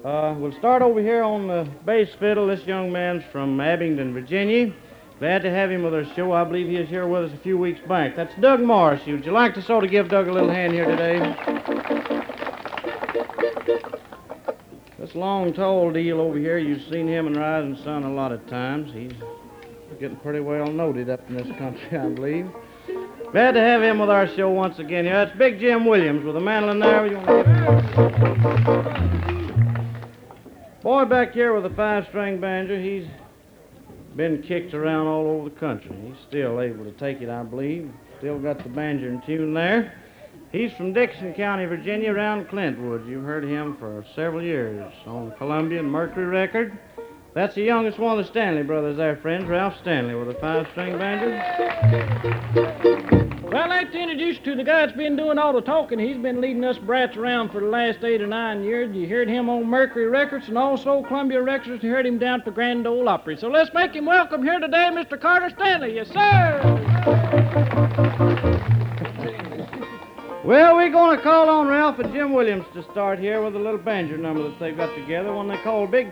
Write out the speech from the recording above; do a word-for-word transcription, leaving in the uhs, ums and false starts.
Uh, we'll start over here on the bass fiddle. This young man's from Abingdon, Virginia. Glad to have him with our show. I believe he was here with us a few weeks back. That's Doug Morris. Would you like to sort of give Doug a little hand here today? This long, tall deal over here, you've seen him in Rising Sun a lot of times. He's getting pretty well noted up in this country, I believe. Glad to have him with our show once again here. That's Big Jim Williams with a mandolin there. You want to give him a... Boy back here with a five-string banjo, he's been kicked around all over the country. He's still able to take it, I believe. Still got the banjo in tune there. He's from Dixon County, Virginia, around Clintwood. You've heard him for several years on Columbia and Mercury record. That's the youngest one of the Stanley brothers there, friends, Ralph Stanley with a five-string banjo. Well, I'd like to introduce you to the guy that's been doing all the talking. He's been leading us brats around for the last eight or nine years. You heard him on Mercury Records and also Columbia Records. You heard him down at the Grand Ole Opry. So let's make him welcome here today, Mister Carter Stanley. Yes, sir. Well, we're going to call on Ralph and Jim Williams to start here with a little banjo number that they've got together, one they call Big